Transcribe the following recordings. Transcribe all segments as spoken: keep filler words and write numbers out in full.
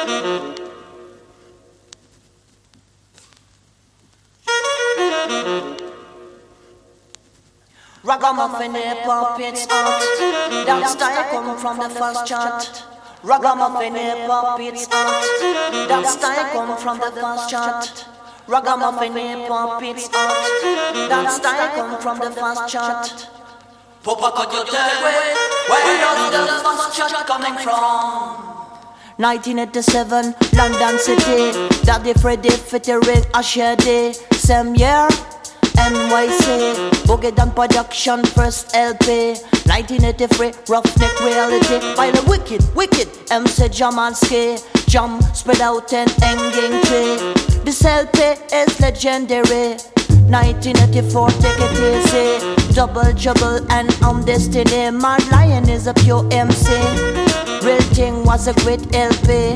Ragamuffin hip hop, it's art. That style come from the first chart. Ragamuffin hip hop, it's art. That style come from the first chart. Ragamuffin hip hop, it's art. That style come from the first chart. Papa, could you tell me where does the first chart coming from? nineteen eighty-seven, London City. Daddy Freddy featuring Asher D. Same year, N Y C, Boogie Down Production, first L P. nineteen eighty-three, Roughneck Reality. By the wicked, wicked M C Jamanski. Jump, spread out and hanging tree. This L P is legendary. nineteen eighty-four, take it easy. Double Trouble and On Destiny. Mad Lion is a pure M C. Real Thing was a great L P.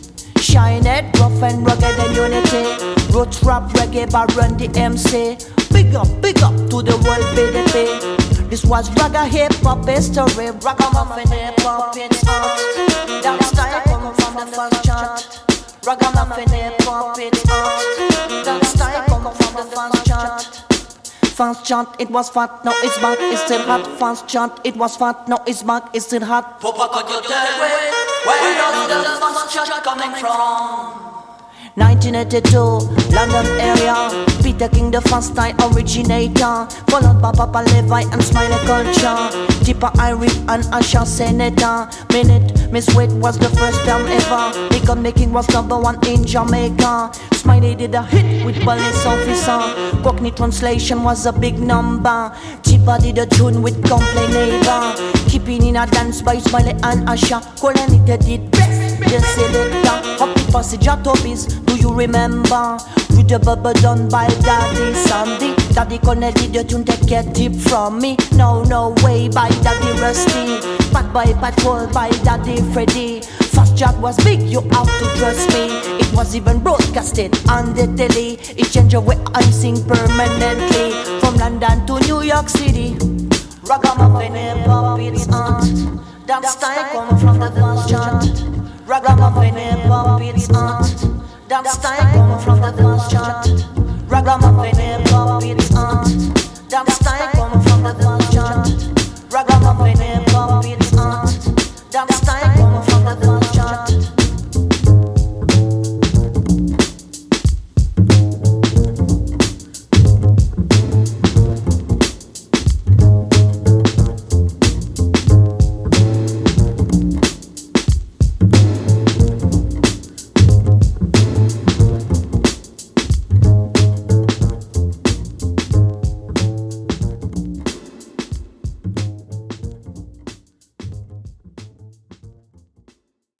Shine it, rough and rugged and unity. Roots rap reggae by Run the M C. Big up, big up to the world B D P. This was ragga hip hop history. Ragamuffin hip hop, it's art. That style come from the first chart. Ragamuffin hip hop, it's art. That style come from the first chart. First chant, it was fat, now it's back, it's still hot. First chant, it was fat, now it's back, it's still hot. Papa, could you tell me where does the first chant coming from? nineteen eighty-two, London area. Peter King, the first time originator. Followed by Papa Levi and Smiley Culture. Tipper Irie and Asha Senator. Minute, Miss Wade was the first time ever. Bacon making was number one in Jamaica. Smiley did a hit with Police Officer. Cockney translation was a big number. Tipper did a tune with Complain Neighbor. Keeping in a dance by Smiley and Asha. Colanita did best. The selector, happy passage at Tobies. Do you remember? With the bubble done by Daddy Sandy. Daddy Connell did the tune, take a tip from me. No, no way by Daddy Rusty. Pat by Patrol by Daddy Freddy. Fast Jack was big, you have to trust me. It was even broadcasted on the telly. It changed the way I sing permanently. From London to New York City. Ragamuffin hip hop, it's art. That style come from the first chant. Ragamuffin hip hop, it's art. That style come from the first chant. Ragamuffin hip